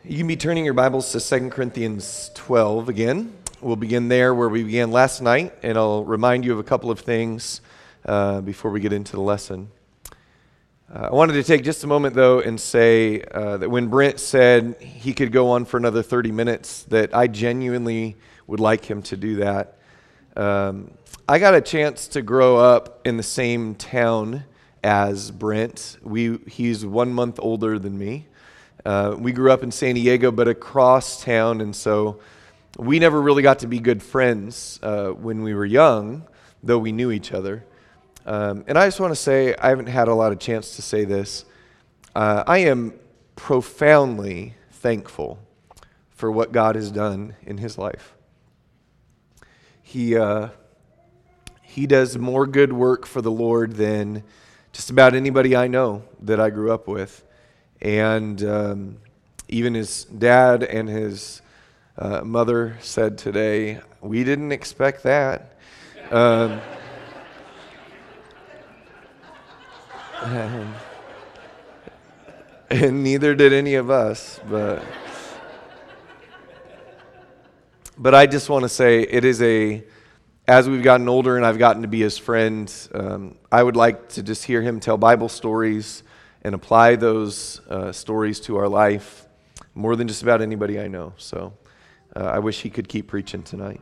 You can be turning your Bibles to 2 Corinthians 12 again. We'll begin there where we began last night, and I'll remind you of a couple of things before we get into the lesson. I wanted to take just a moment, though, and say that when Brent said he could go on for another 30 minutes, that I genuinely would like him to do that. I got a chance to grow up in the same town as Brent. He's 1 month older than me. We grew up in San Diego, but across town, and so we never really got to be good friends when we were young, though we knew each other. And I just want to say, I haven't had a lot of chance to say this. I am profoundly thankful for what God has done in his life. He does more good work for the Lord than just about anybody I know that I grew up with. And even his dad and his mother said today, we didn't expect that. And neither did any of us. But I just want to say it is as we've gotten older and I've gotten to be his friend, I would like to just hear him tell Bible stories and apply those stories to our life more than just about anybody I know. So I wish he could keep preaching tonight.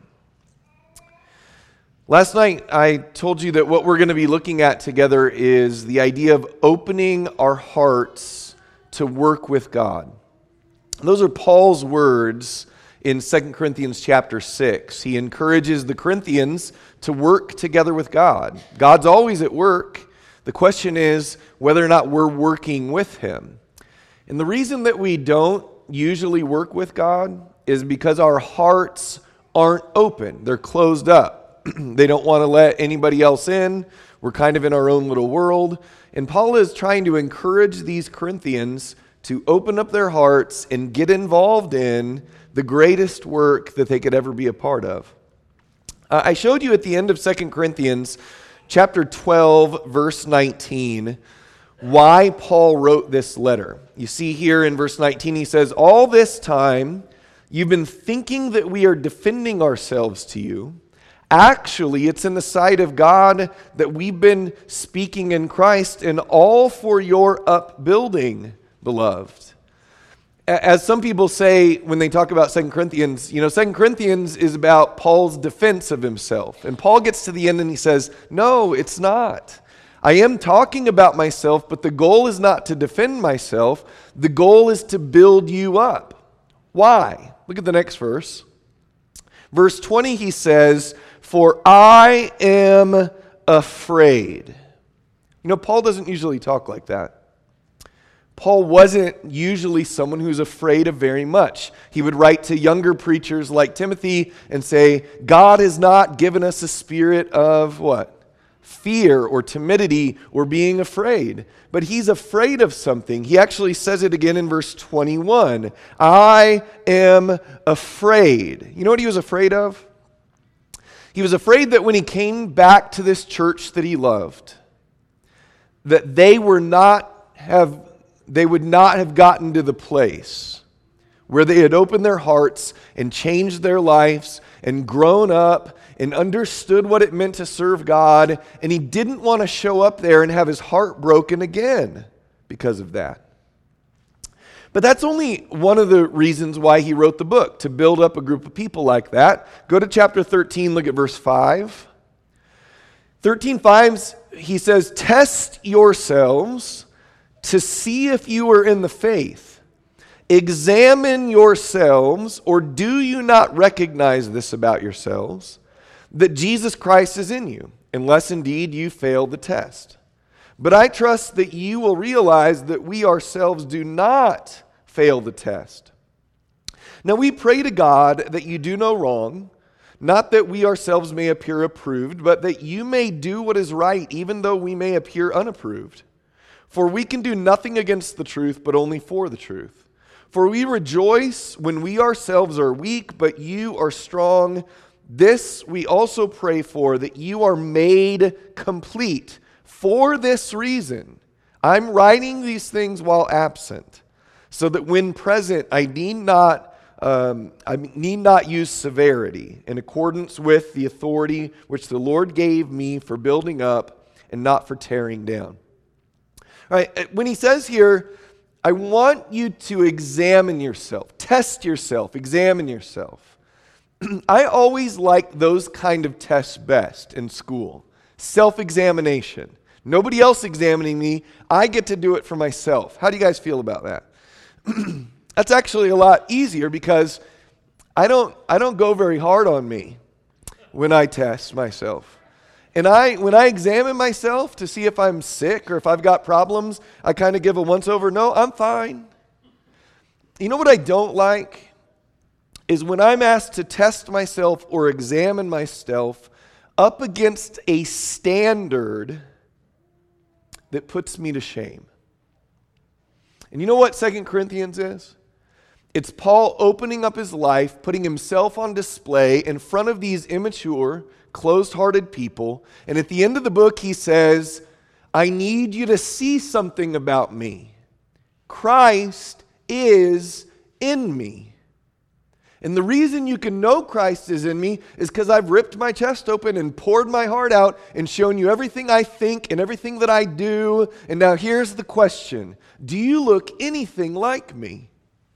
Last night, I told you that what we're going to be looking at together is the idea of opening our hearts to work with God. Those are Paul's words in 2 Corinthians chapter 6. He encourages the Corinthians to work together with God. God's always at work. The question is whether or not we're working with him. And the reason that we don't usually work with God is because our hearts aren't open. They're closed up. They don't want to let anybody else in. We're kind of in our own little world. And Paul is trying to encourage these Corinthians to open up their hearts and get involved in the greatest work that they could ever be a part of. I showed you at the end of 2 Corinthians chapter 12, verse 19, why Paul wrote this letter. You see here in verse 19, he says, all this time you've been thinking that we are defending ourselves to you. Actually, it's in the sight of God that we've been speaking in Christ, and all for your upbuilding, beloved. As some people say when they talk about 2 Corinthians, 2 Corinthians is about Paul's defense of himself. And Paul gets to the end and he says, no, it's not. I am talking about myself, but the goal is not to defend myself. The goal is to build you up. Why? Look at the next verse. Verse 20, he says, for I am afraid. Paul doesn't usually talk like that. Paul wasn't usually someone who's afraid of very much. He would write to younger preachers like Timothy and say, God has not given us a spirit of what? Fear or timidity or being afraid. But he's afraid of something. He actually says it again in verse 21. I am afraid. You know what he was afraid of? He was afraid that when he came back to this church that he loved, that they would not have gotten to the place where they had opened their hearts and changed their lives and grown up and understood what it meant to serve God, and he didn't want to show up there and have his heart broken again because of that. But that's only one of the reasons why he wrote the book, to build up a group of people like that. Go to chapter 13, look at verse 5. 13:5, he says, test yourselves to see if you are in the faith. Examine yourselves, or do you not recognize this about yourselves, that Jesus Christ is in you, unless indeed you fail the test. But I trust that you will realize that we ourselves do not fail the test. Now we pray to God that you do no wrong, not that we ourselves may appear approved, but that you may do what is right, even though we may appear unapproved. For we can do nothing against the truth, but only for the truth. For we rejoice when we ourselves are weak, but you are strong. This we also pray for, that you are made complete. For this reason, I'm writing these things while absent, so that when present, I need not use severity in accordance with the authority which the Lord gave me for building up and not for tearing down. All right, when he says here, I want you to examine yourself, test yourself, examine yourself. I always like those kind of tests best in school. Self-examination. Nobody else examining me. I get to do it for myself. How do you guys feel about that? That's actually a lot easier because I don't go very hard on me when I test myself. And when I examine myself to see if I'm sick or if I've got problems, I kind of give a once-over. No, I'm fine. You know what I don't like? Is when I'm asked to test myself or examine myself up against a standard that puts me to shame. And you know what 2 Corinthians is? It's Paul opening up his life, putting himself on display in front of these immature, closed-hearted people. And at the end of the book, he says, I need you to see something about me. Christ is in me. And the reason you can know Christ is in me is because I've ripped my chest open and poured my heart out and shown you everything I think and everything that I do. And now here's the question. Do you look anything like me?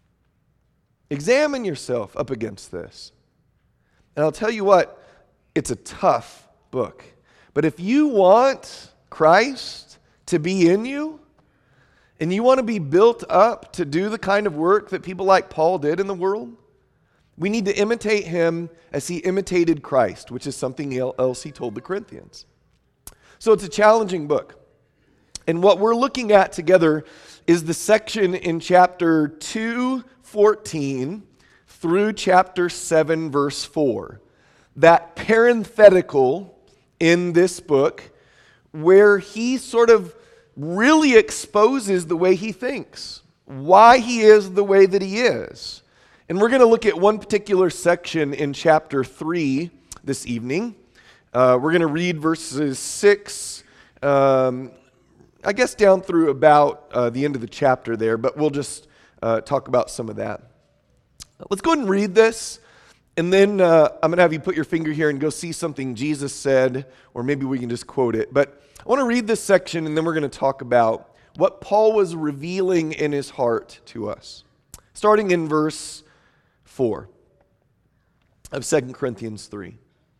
Examine yourself up against this. And I'll tell you what, it's a tough book. But if you want Christ to be in you, and you want to be built up to do the kind of work that people like Paul did in the world, we need to imitate him as he imitated Christ, which is something else he told the Corinthians. So it's a challenging book. And what we're looking at together is the section in chapter 2:14 through chapter 7, verse 4. That parenthetical in this book where he sort of really exposes the way he thinks, why he is the way that he is. And we're going to look at one particular section in chapter 3 this evening. We're going to read verses 6, I guess down through about the end of the chapter there, but we'll just talk about some of that. Let's go ahead and read this, and then I'm going to have you put your finger here and go see something Jesus said, or maybe we can just quote it. But I want to read this section, and then we're going to talk about what Paul was revealing in his heart to us. Starting in verse 4 of 2 Corinthians 3.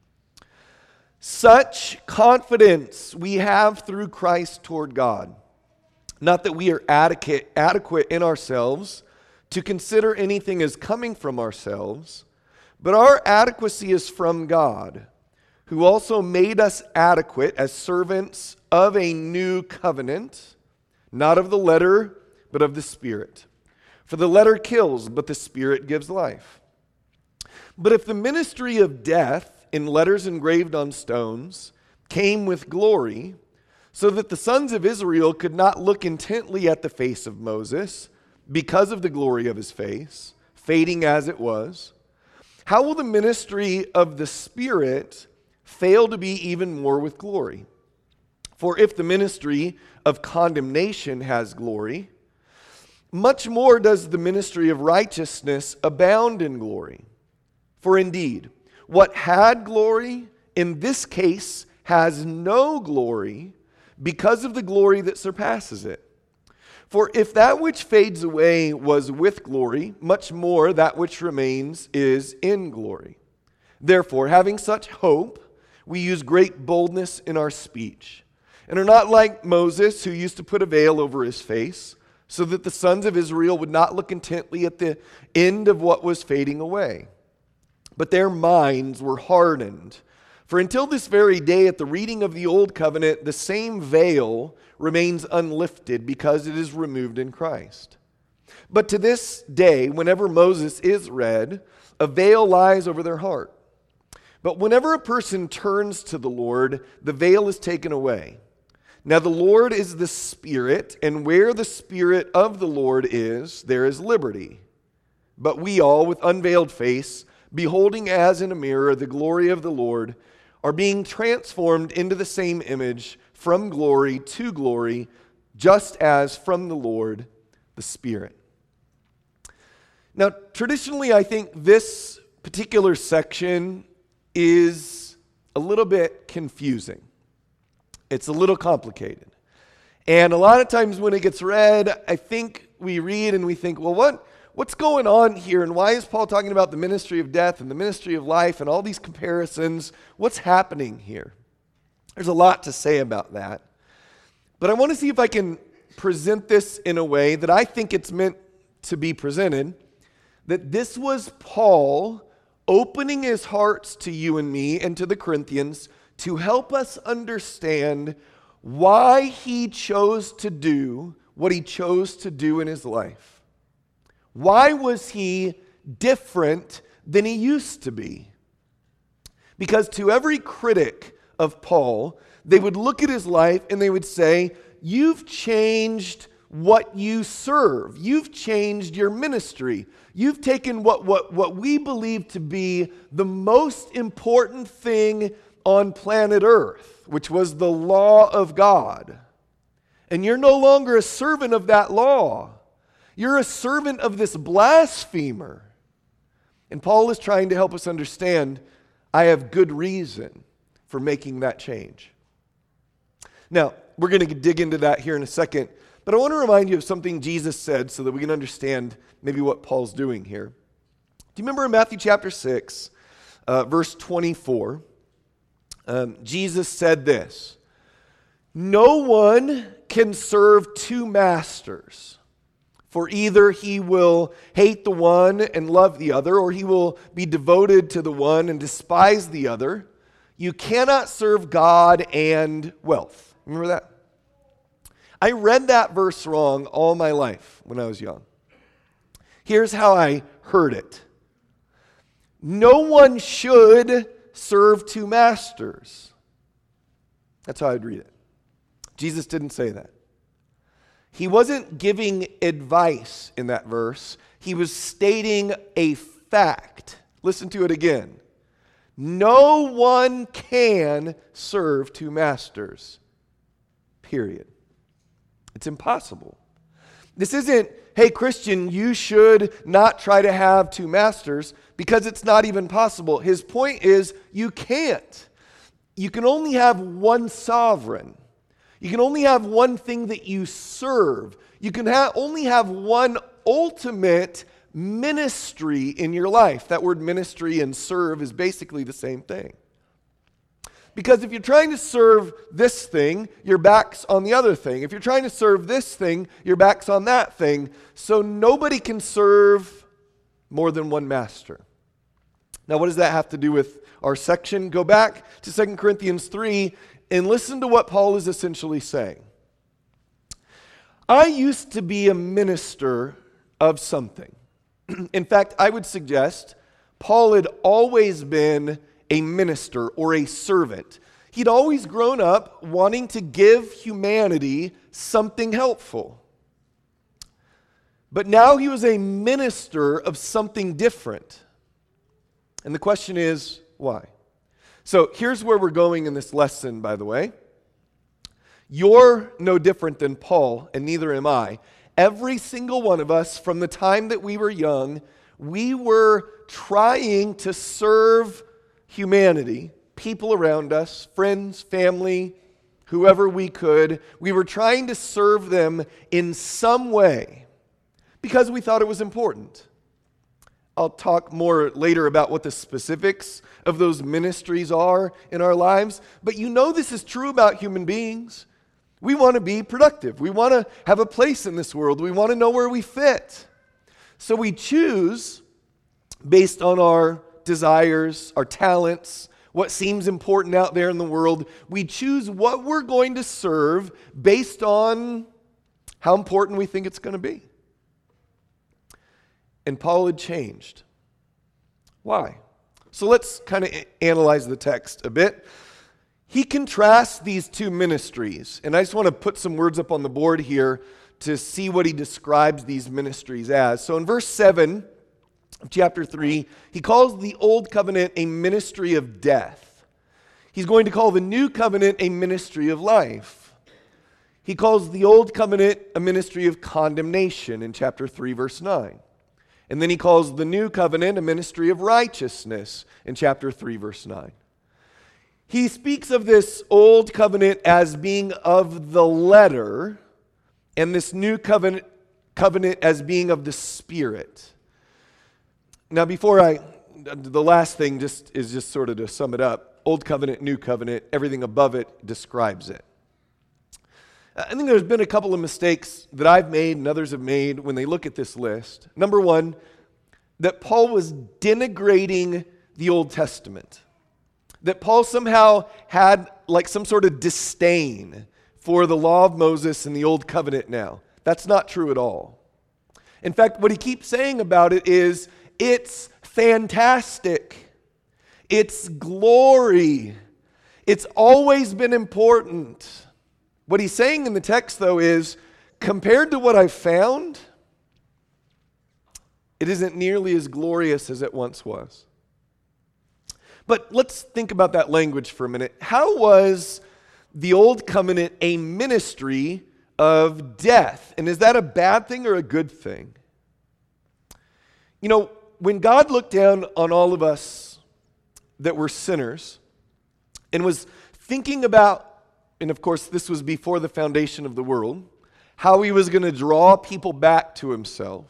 Such confidence we have through Christ toward God, not that we are adequate in ourselves to consider anything as coming from ourselves, but our adequacy is from God, who also made us adequate as servants of a new covenant, not of the letter, but of the Spirit. For the letter kills, but the Spirit gives life. But if the ministry of death in letters engraved on stones came with glory, so that the sons of Israel could not look intently at the face of Moses because of the glory of his face, fading as it was, how will the ministry of the Spirit fail to be even more with glory? For if the ministry of condemnation has glory, much more does the ministry of righteousness abound in glory. For indeed, what had glory in this case has no glory because of the glory that surpasses it. For if that which fades away was with glory, much more that which remains is in glory. Therefore, having such hope, we use great boldness in our speech, and are not like Moses, who used to put a veil over his face, so that the sons of Israel would not look intently at the end of what was fading away. But their minds were hardened. For until this very day, at the reading of the Old Covenant, the same veil remains unlifted because it is removed in Christ. But to this day, whenever Moses is read, a veil lies over their heart. But whenever a person turns to the Lord, the veil is taken away. Now the Lord is the Spirit, and where the Spirit of the Lord is, there is liberty. But we all, with unveiled face, beholding as in a mirror the glory of the Lord, are being transformed into the same image from glory to glory, just as from the Lord, the Spirit. Now, traditionally, I think this particular section is a little bit confusing. It's a little complicated. And a lot of times when it gets read, I think we read and we think, well, what's going on here? And why is Paul talking about the ministry of death and the ministry of life and all these comparisons? What's happening here? There's a lot to say about that. But I want to see if I can present this in a way that I think it's meant to be presented, that this was Paul opening his hearts to you and me and to the Corinthians to help us understand why he chose to do what he chose to do in his life. Why was he different than he used to be? Because to every critic of Paul, they would look at his life and they would say, you've changed what you serve. You've changed your ministry. You've taken what we believe to be the most important thing on planet Earth, which was the law of God. And you're no longer a servant of that law. You're a servant of this blasphemer. And Paul is trying to help us understand, I have good reason for making that change. Now, we're going to dig into that here in a second, but I want to remind you of something Jesus said so that we can understand maybe what Paul's doing here. Do you remember in Matthew chapter 6, verse 24? Jesus said this, no one can serve two masters, for either he will hate the one and love the other, or he will be devoted to the one and despise the other. You cannot serve God and wealth. Remember that? I read that verse wrong all my life when I was young. Here's how I heard it. No one should serve two masters. That's how I'd read it. Jesus didn't say that. He wasn't giving advice in that verse. He was stating a fact. Listen to it again. No one can serve two masters. Period. It's impossible. This isn't, hey, Christian, you should not try to have two masters, because it's not even possible. His point is, you can't. You can only have one sovereign. You can only have one thing that you serve. You can only have one ultimate ministry in your life. That word ministry and serve is basically the same thing. Because if you're trying to serve this thing, your back's on the other thing. If you're trying to serve this thing, your back's on that thing. So nobody can serve more than one master. Now, what does that have to do with our section? Go back to 2 Corinthians 3 and listen to what Paul is essentially saying. I used to be a minister of something. In fact, I would suggest Paul had always been a minister or a servant. He'd always grown up wanting to give humanity something helpful. But now he was a minister of something different. And the question is, why? So here's where we're going in this lesson, by the way. You're no different than Paul, and neither am I. Every single one of us, from the time that we were young, we were trying to serve humanity, people around us, friends, family, whoever we could. We were trying to serve them in some way because we thought it was important. I'll talk more later about what the specifics of those ministries are in our lives, but you know this is true about human beings. We want to be productive. We want to have a place in this world. We want to know where we fit. So we choose based on our desires, our talents, what seems important out there in the world. We choose what we're going to serve based on how important we think it's going to be. And Paul had changed. Why? So let's kind of analyze the text a bit. He contrasts these two ministries, and I just want to put some words up on the board here to see what he describes these ministries as. So in verse 7 of chapter 3, he calls the old covenant a ministry of death. He's going to call the new covenant a ministry of life. He calls the old covenant a ministry of condemnation in chapter 3, verse 9. And then he calls the new covenant a ministry of righteousness in chapter 3, verse 9. He speaks of this old covenant as being of the letter, and this new covenant as being of the Spirit. Now, the last thing is just sort of to sum it up. Old covenant, new covenant, everything above it describes it. I think there's been a couple of mistakes that I've made and others have made when they look at this list. Number one, that Paul was denigrating the Old Testament. That Paul somehow had like some sort of disdain for the law of Moses and the Old Covenant now. That's not true at all. In fact, what he keeps saying about it is, it's fantastic. It's glory. It's always been important. What he's saying in the text, though, is compared to what I found, it isn't nearly as glorious as it once was. But let's think about that language for a minute. How was the Old Covenant a ministry of death? And is that a bad thing or a good thing? You know, when God looked down on all of us that were sinners and was thinking about, and of course this was before the foundation of the world, how he was going to draw people back to himself.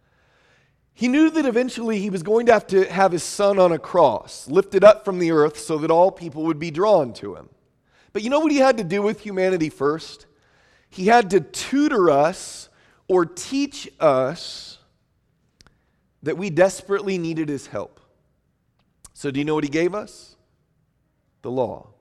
He knew that eventually he was going to have his son on a cross, lifted up from the earth so that all people would be drawn to him. But you know what he had to do with humanity first? He had to tutor us or teach us that we desperately needed his help. So do you know what he gave us? The law.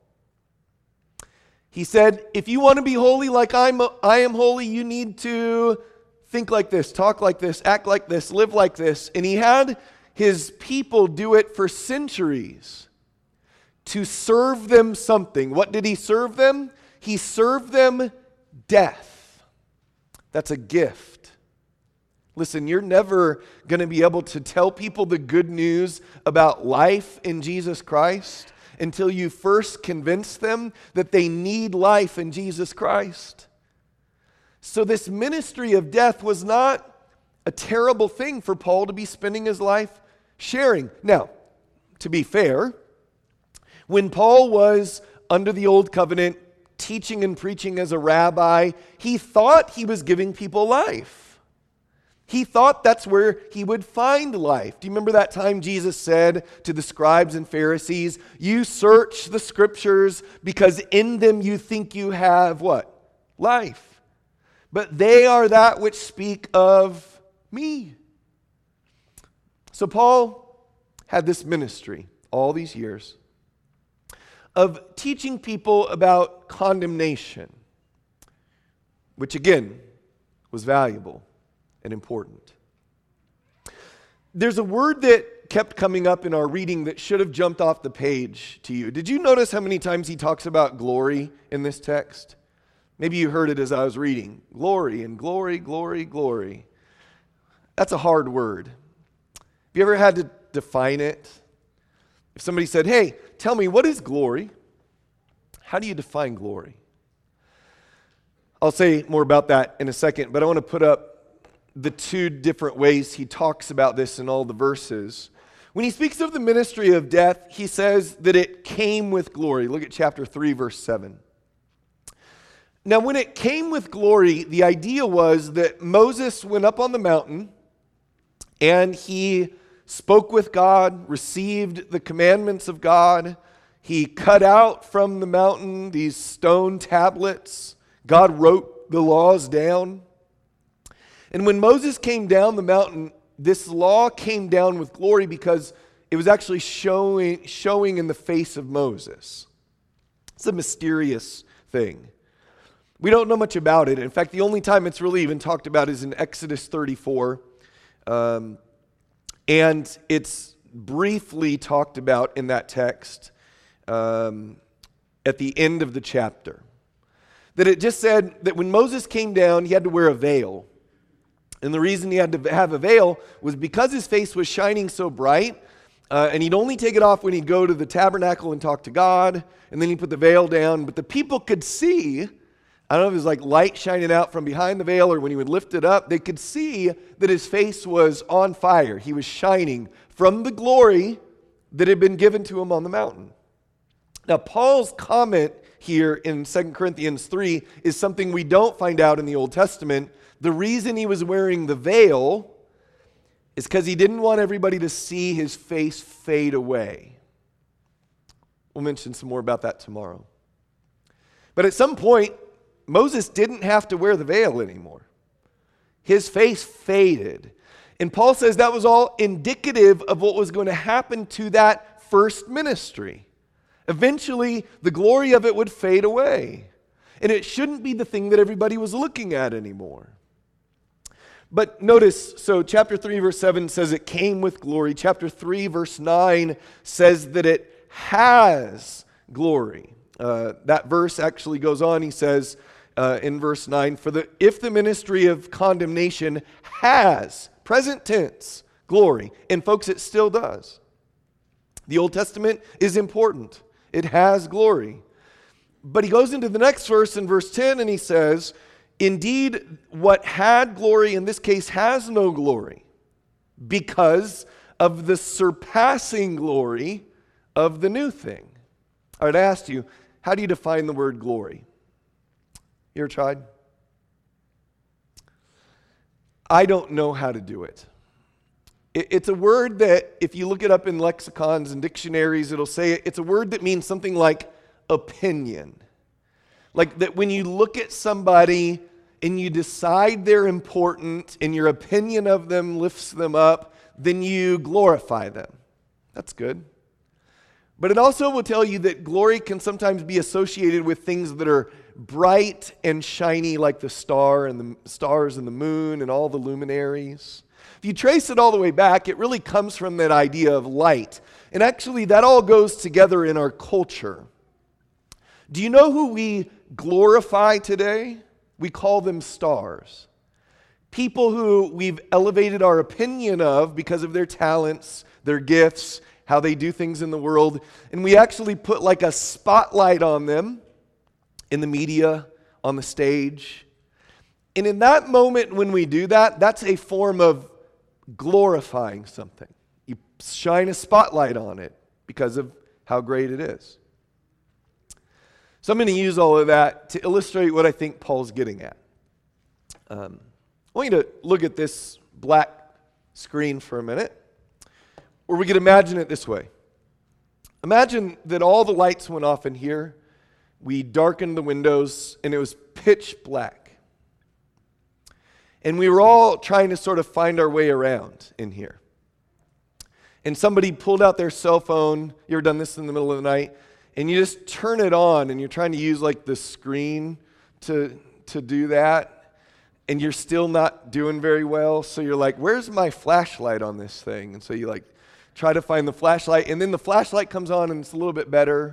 He said, if you want to be holy like I am holy, you need to think like this, talk like this, act like this, live like this. And he had his people do it for centuries to serve them something. What did he serve them? He served them death. That's a gift. Listen, you're never going to be able to tell people the good news about life in Jesus Christ until you first convince them that they need life in Jesus Christ. So this ministry of death was not a terrible thing for Paul to be spending his life sharing. Now, to be fair, when Paul was under the Old Covenant, teaching and preaching as a rabbi, he thought he was giving people life. He thought that's where he would find life. Do you remember that time Jesus said to the scribes and Pharisees, you search the scriptures because in them you think you have what? Life. But they are that which speak of me. So Paul had this ministry all these years of teaching people about condemnation, which again was valuable and important. There's a word that kept coming up in our reading that should have jumped off the page to you. Did you notice how many times he talks about glory in this text? Maybe you heard it as I was reading. Glory and glory, glory, glory. That's a hard word. Have you ever had to define it? If somebody said, hey, tell me, what is glory? How do you define glory? I'll say more about that in a second, but I want to put up the two different ways he talks about this in all the verses. When he speaks of the ministry of death, he says that it came with glory. Look at chapter 3, verse 7. Now, when it came with glory, the idea was that Moses went up on the mountain and he spoke with God, received the commandments of God. He cut out from the mountain these stone tablets. God wrote the laws down. And when Moses came down the mountain, this law came down with glory because it was actually showing in the face of Moses. It's a mysterious thing. We don't know much about it. In fact, the only time it's really even talked about is in Exodus 34. And it's briefly talked about in that text at the end of the chapter. That it just said that when Moses came down, he had to wear a veil. And the reason he had to have a veil was because his face was shining so bright, and he'd only take it off when he'd go to the tabernacle and talk to God, and then he'd put the veil down. But the people could see I don't know if it was like light shining out from behind the veil or when he would lift it up, they could see that his face was on fire. He was shining from the glory that had been given to him on the mountain. Now, Paul's comment here in 2 Corinthians 3 is something we don't find out in the Old Testament. The reason he was wearing the veil is because he didn't want everybody to see his face fade away. We'll mention some more about that tomorrow. But at some point, Moses didn't have to wear the veil anymore. His face faded. And Paul says that was all indicative of what was going to happen to that first ministry. Eventually, the glory of it would fade away. And it shouldn't be the thing that everybody was looking at anymore. But notice, so chapter 3, verse 7 says it came with glory. Chapter 3, verse 9 says that it has glory. That verse actually goes on. He says in verse 9, if the ministry of condemnation has, present tense, glory. And folks, it still does. The Old Testament is important. It has glory. But he goes into the next verse in verse 10 and he says, indeed, what had glory in this case has no glory because of the surpassing glory of the new thing. I would ask you, how do you define the word glory? You ever tried? I don't know how to do it. It's a word that if you look it up in lexicons and dictionaries, it'll say it's a word that means something like opinion. Like that when you look at somebody and you decide they're important and your opinion of them lifts them up, then you glorify them. That's good. But it also will tell you that glory can sometimes be associated with things that are bright and shiny, like the stars and the moon and all the luminaries. If you trace it all the way back, it really comes from that idea of light. And actually, that all goes together in our culture. Do you know who we glorify today? We call them stars. People who we've elevated our opinion of because of their talents, their gifts, how they do things in the world, and we actually put like a spotlight on them in the media, on the stage. And in that moment when we do that, that's a form of glorifying something. You shine a spotlight on it because of how great it is. So I'm going to use all of that to illustrate what I think Paul's getting at. I want you to look at this black screen for a minute. Or we could imagine it this way. Imagine that all the lights went off in here, we darkened the windows, and it was pitch black. And we were all trying to sort of find our way around in here. And somebody pulled out their cell phone. You ever done this in the middle of the night? And you just turn it on, and you're trying to use like the screen to do that. And you're still not doing very well. So you're like, where's my flashlight on this thing? And so you like try to find the flashlight, and then the flashlight comes on and it's a little bit better.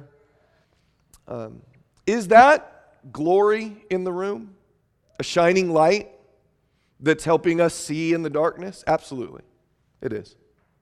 Is that glory in the room? A shining light that's helping us see in the darkness? Absolutely, it is.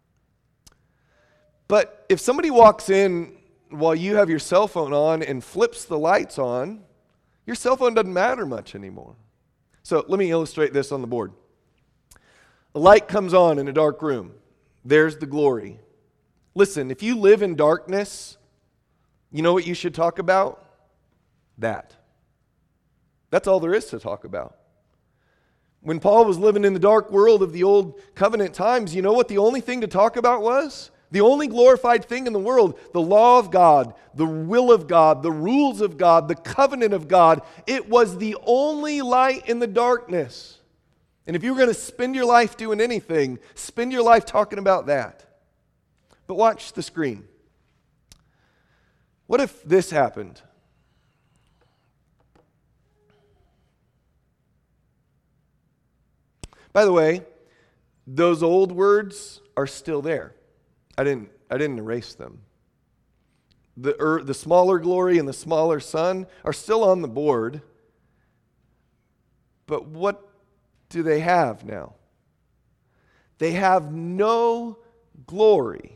But if somebody walks in while you have your cell phone on and flips the lights on, your cell phone doesn't matter much anymore. So let me illustrate this on the board. A light comes on in a dark room. There's the glory. Listen, if you live in darkness, you know what you should talk about? That. That's all there is to talk about. When Paul was living in the dark world of the old covenant times, you know what the only thing to talk about was? The only glorified thing in the world, the law of God, the will of God, the rules of God, the covenant of God. It was the only light in the darkness. And if you were going to spend your life doing anything, spend your life talking about that. But watch the screen. What if this happened? By the way, those old words are still there. I didn't erase them. The smaller glory and the smaller sun are still on the board. But what do they have now? They have no glory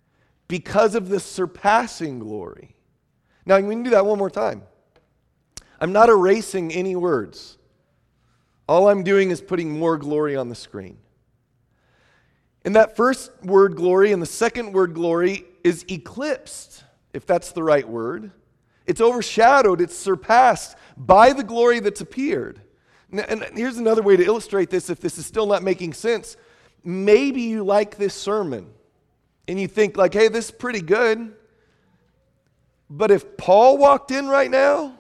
because of the surpassing glory. Now, we can do that one more time. I'm not erasing any words. All I'm doing is putting more glory on the screen. And that first word, glory, and the second word, glory, is eclipsed, if that's the right word. It's overshadowed, it's surpassed by the glory that's appeared. And here's another way to illustrate this if this is still not making sense. Maybe you like this sermon and you think like, hey, this is pretty good. But if Paul walked in right now,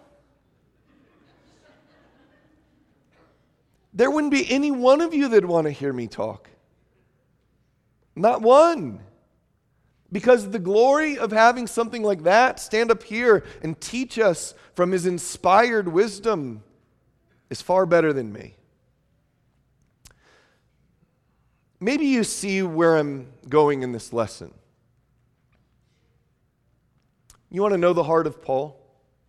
there wouldn't be any one of you that'd want to hear me talk. Not one. Because the glory of having something like that stand up here and teach us from his inspired wisdom is far better than me. Maybe you see where I'm going in this lesson. You want to know the heart of Paul?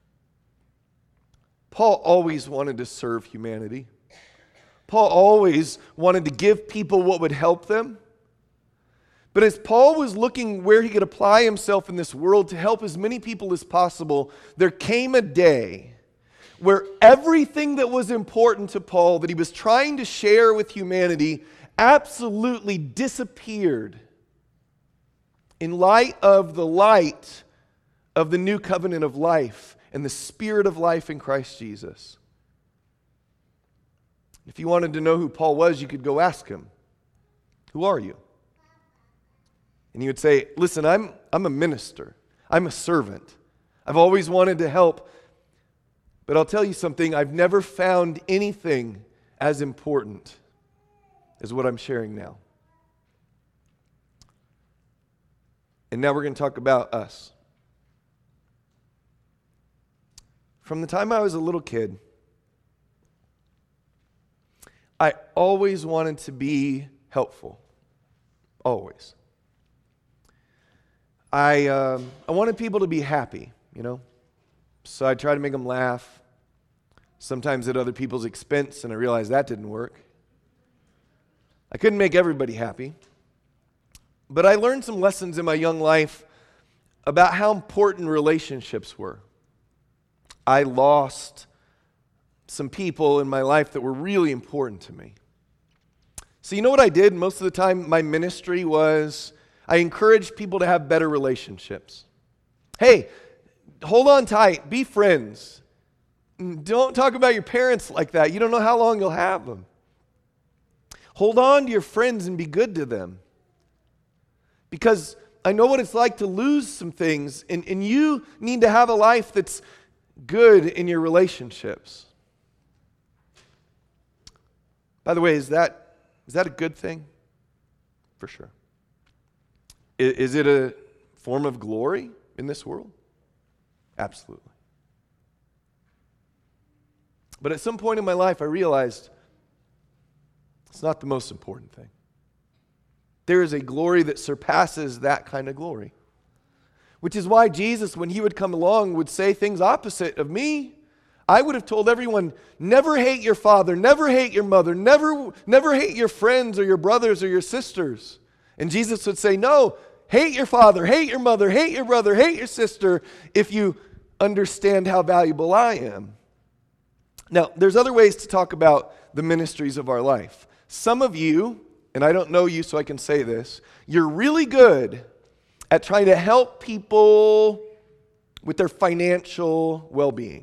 Paul always wanted to serve humanity. Paul always wanted to give people what would help them. But as Paul was looking where he could apply himself in this world to help as many people as possible, there came a day where everything that was important to Paul that he was trying to share with humanity absolutely disappeared in light of the new covenant of life and the spirit of life in Christ Jesus. If you wanted to know who Paul was, you could go ask him, "Who are you?" And he would say, "Listen, I'm a minister. I'm a servant. I've always wanted to help. But I'll tell you something, I've never found anything as important as what I'm sharing now." And now we're going to talk about us. From the time I was a little kid, I always wanted to be helpful. Always. I wanted people to be happy, So I tried to make them laugh, sometimes at other people's expense, and I realized that didn't work. I couldn't make everybody happy. But I learned some lessons in my young life about how important relationships were. I lost some people in my life that were really important to me. So you know what I did? Most of the time, my ministry was I encouraged people to have better relationships. Hey, hold on tight. Be friends. Don't talk about your parents like that. You don't know how long you'll have them. Hold on to your friends and be good to them. Because I know what it's like to lose some things, and you need to have a life that's good in your relationships. By the way, is that a good thing? For sure. Is it a form of glory in this world? Absolutely. But at some point in my life, I realized it's not the most important thing. There is a glory that surpasses that kind of glory. Which is why Jesus, when he would come along, would say things opposite of me. I would have told everyone, never hate your father, never hate your mother, never hate your friends or your brothers or your sisters. And Jesus would say, no, hate your father, hate your mother, hate your brother, hate your sister, if you understand how valuable I am. Now, there's other ways to talk about the ministries of our life. Some of you, and I don't know you so I can say this, you're really good at trying to help people with their financial well-being.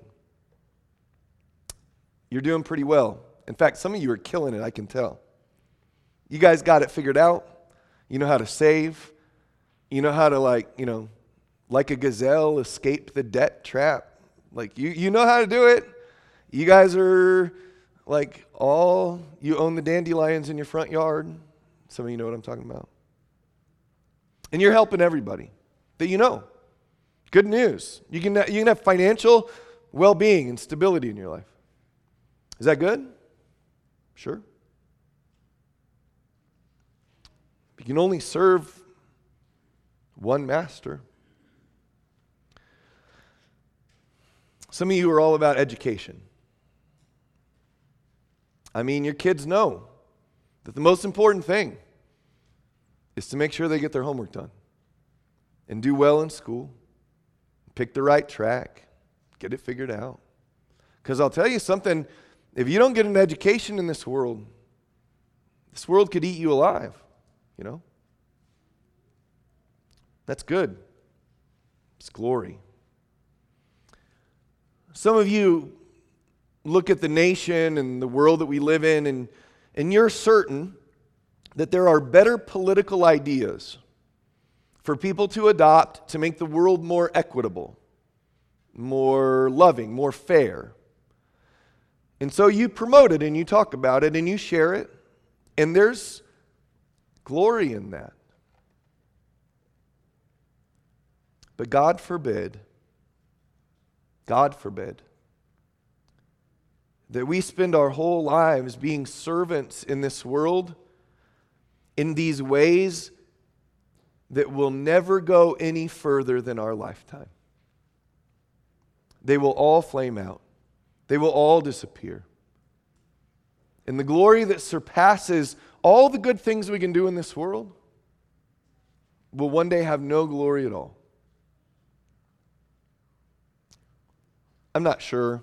You're doing pretty well. In fact, some of you are killing it, I can tell. You guys got it figured out. You know how to save. You know how to like a gazelle, escape the debt trap. Like you know how to do it. You guys are you own the dandelions in your front yard. Some of you know what I'm talking about. And you're helping everybody that you know. Good news. You can have financial well-being and stability in your life. Is that good? Sure. But you can only serve one master. Some of you are all about education. I mean, your kids know that the most important thing is to make sure they get their homework done and do well in school, pick the right track, get it figured out. Because I'll tell you something, if you don't get an education in this world could eat you alive, you know? That's good. It's glory. Some of you look at the nation and the world that we live in, and you're certain that there are better political ideas for people to adopt to make the world more equitable, more loving, more fair. And so you promote it and you talk about it and you share it, and there's glory in that. But God forbid that we spend our whole lives being servants in this world in these ways that will never go any further than our lifetime. They will all flame out. They will all disappear. And the glory that surpasses all the good things we can do in this world will one day have no glory at all. I'm not sure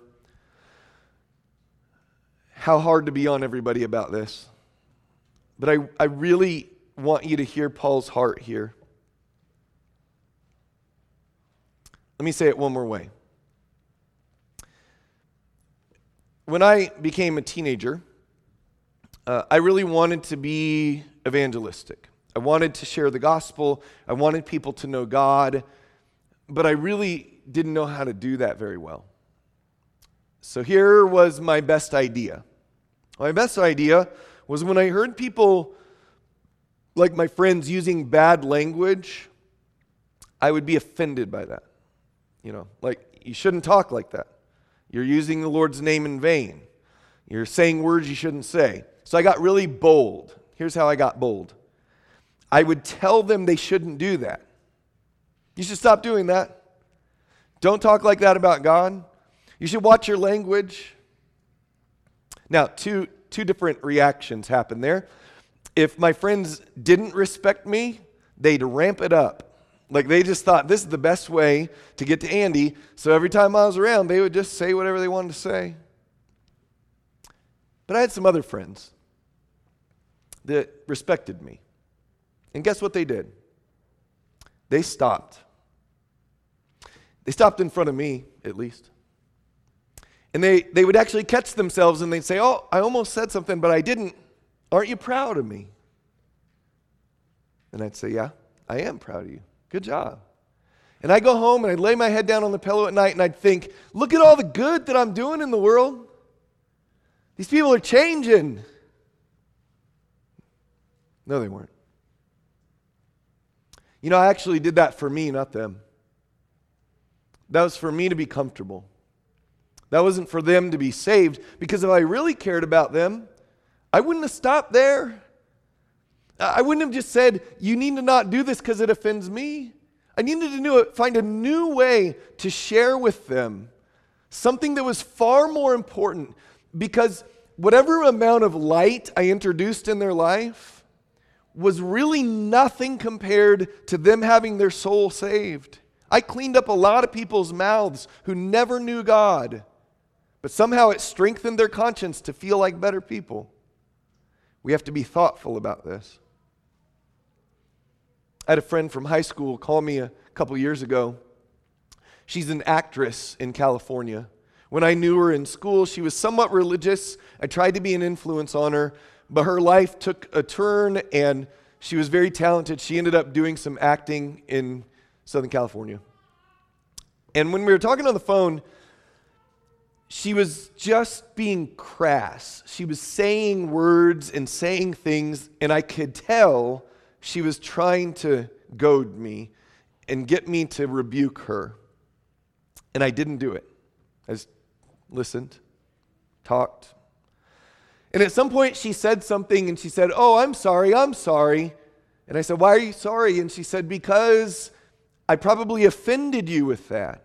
how hard to be on everybody about this, but I really want you to hear Paul's heart here. Let me say it one more way. When I became a teenager, I really wanted to be evangelistic. I wanted to share the gospel. I wanted people to know God, but I really didn't know how to do that very well. So here was my best idea. My best idea was when I heard people, like my friends, using bad language, I would be offended by that. You know, like, you shouldn't talk like that. You're using the Lord's name in vain. You're saying words you shouldn't say. So I got really bold. Here's how I got bold. I would tell them they shouldn't do that. You should stop doing that. Don't talk like that about God. You should watch your language. Now, two different reactions happen there. If my friends didn't respect me, they'd ramp it up. Like, they just thought this is the best way to get to Andy, so every time I was around, they would just say whatever they wanted to say. But I had some other friends that respected me. And guess what they did? They stopped. They stopped in front of me, at least. And they would actually catch themselves and they'd say, "Oh, I almost said something, but I didn't. Aren't you proud of me?" And I'd say, "Yeah, I am proud of you. Good job." And I'd go home and I'd lay my head down on the pillow at night and I'd think, look at all the good that I'm doing in the world. These people are changing. No, they weren't. You know, I actually did that for me, not them. That was for me to be comfortable. That wasn't for them to be saved, because if I really cared about them, I wouldn't have stopped there. I wouldn't have just said, you need to not do this because it offends me. I needed to find a new way to share with them something that was far more important, because whatever amount of light I introduced in their life was really nothing compared to them having their soul saved. I cleaned up a lot of people's mouths who never knew God, but somehow it strengthened their conscience to feel like better people. We have to be thoughtful about this. I had a friend from high school call me a couple years ago. She's an actress in California. When I knew her in school, she was somewhat religious. I tried to be an influence on her, but her life took a turn and she was very talented. She ended up doing some acting in Southern California. And when we were talking on the phone, she was just being crass. She was saying words and saying things, and I could tell she was trying to goad me and get me to rebuke her. And I didn't do it. I just listened, talked. And at some point she said something and she said, "Oh, I'm sorry. And I said, "Why are you sorry?" And she said, "Because I probably offended you with that."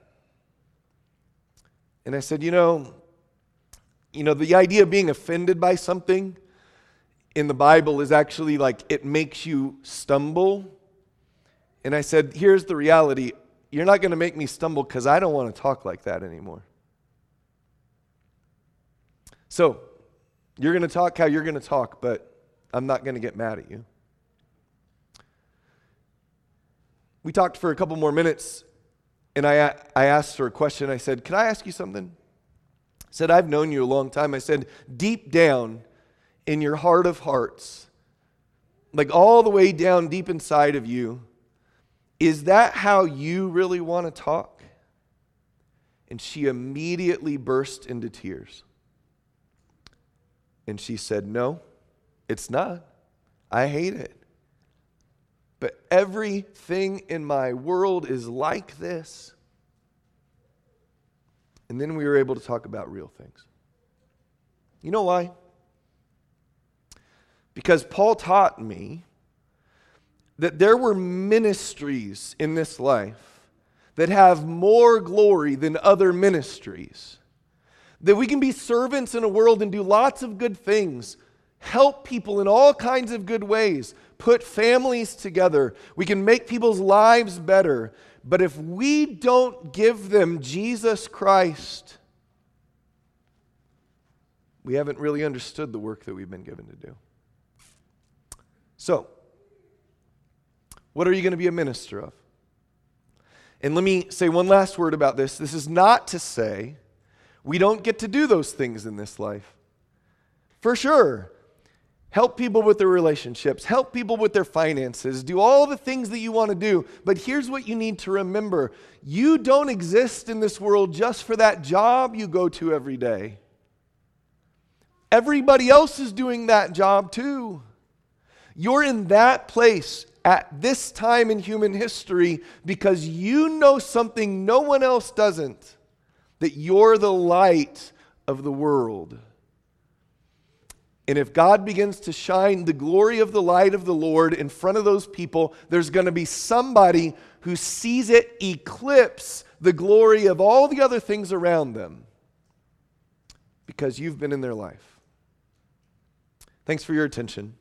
And I said, you know, the idea of being offended by something in the Bible is actually like it makes you stumble. And I said, here's the reality. You're not going to make me stumble because I don't want to talk like that anymore. So, you're going to talk how you're going to talk, but I'm not going to get mad at you. We talked for a couple more minutes, and I asked her a question. I said, can I ask you something? I said, I've known you a long time. I said, deep down in your heart of hearts, like all the way down deep inside of you, is that how you really want to talk? And she immediately burst into tears. And she said, no, it's not. I hate it. But everything in my world is like this. And then we were able to talk about real things. You know why? Because Paul taught me that there were ministries in this life that have more glory than other ministries. That we can be servants in a world and do lots of good things, help people in all kinds of good ways, put families together. We can make people's lives better. But if we don't give them Jesus Christ, we haven't really understood the work that we've been given to do. So, what are you going to be a minister of? And let me say one last word about this. This is not to say we don't get to do those things in this life. For sure. Help people with their relationships. Help people with their finances. Do all the things that you want to do. But here's what you need to remember. You don't exist in this world just for that job you go to every day. Everybody else is doing that job too. You're in that place at this time in human history because you know something no one else doesn't. That you're the light of the world. And if God begins to shine the glory of the light of the Lord in front of those people, there's going to be somebody who sees it eclipse the glory of all the other things around them because you've been in their life. Thanks for your attention.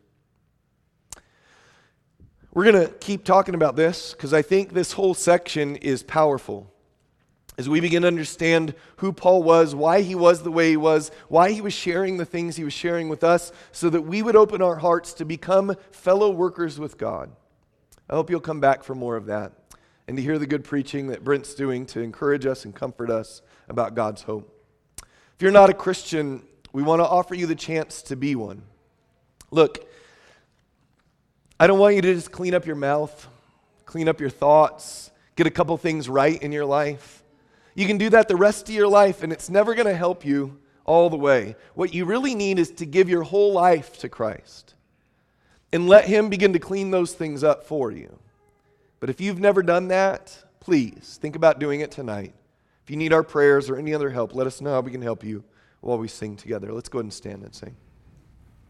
We're going to keep talking about this because I think this whole section is powerful. As we begin to understand who Paul was, why he was the way he was, why he was sharing the things he was sharing with us, so that we would open our hearts to become fellow workers with God. I hope you'll come back for more of that and to hear the good preaching that Brent's doing to encourage us and comfort us about God's hope. If you're not a Christian, we want to offer you the chance to be one. Look, I don't want you to just clean up your mouth, clean up your thoughts, get a couple things right in your life. You can do that the rest of your life, and it's never going to help you all the way. What you really need is to give your whole life to Christ and let Him begin to clean those things up for you. But if you've never done that, please think about doing it tonight. If you need our prayers or any other help, let us know how we can help you while we sing together. Let's go ahead and stand and sing.